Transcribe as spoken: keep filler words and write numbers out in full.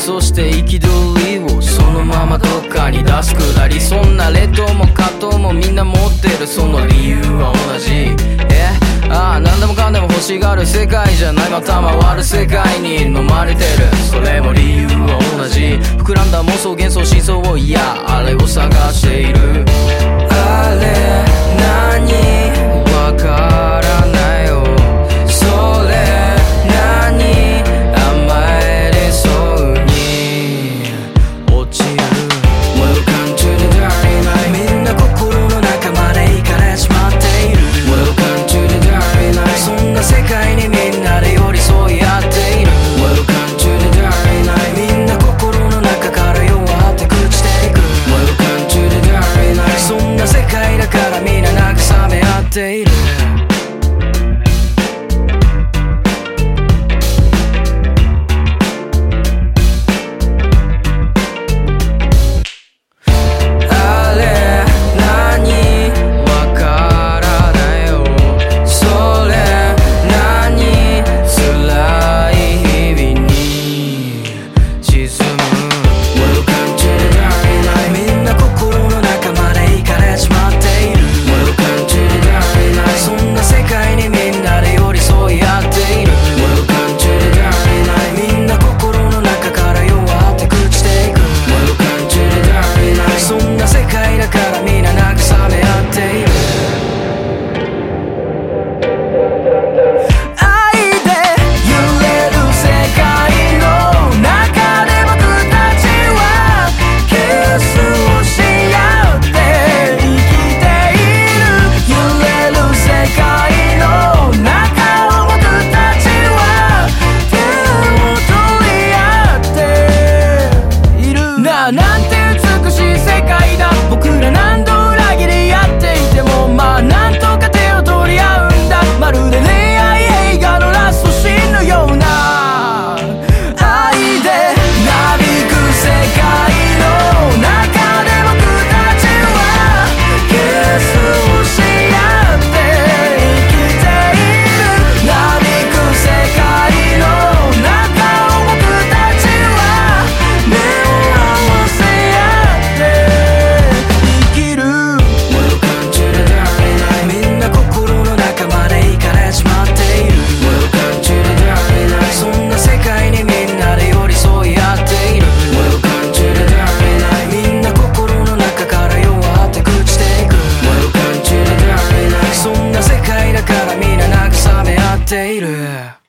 そして憤りをそのままどっかに出すくだり、そんな劣等も葛藤もみんな持ってる、その理由は同じ。えああ何でもかんでも欲しがる世界じゃない、また回る世界に飲まれてる、それも理由は同じ。膨らんだ妄想幻想真相をいやあれを探している。あれ何わからないよ、それ何甘えれそうに落ちる。 Welcome to the dark night、 みんな心の中まで行かれちまっている。 Welcome to the dark night、 そんな世界にみんなで寄り添い合っている。 Welcome to the dark night、 みんな心の中から弱って朽ちていく。 Welcome to the dark night、 そんな世界だからみんな慰め合っている。なんて美しい世界だ、僕ら何度裏切り合っていてもまあなんとか手を取り合うんだ。まるで恋愛映画のラストシーンのような愛でなびく世界の中で僕たちはキスをし合って生きている。なびく世界の中を僕たちは目を合わせている。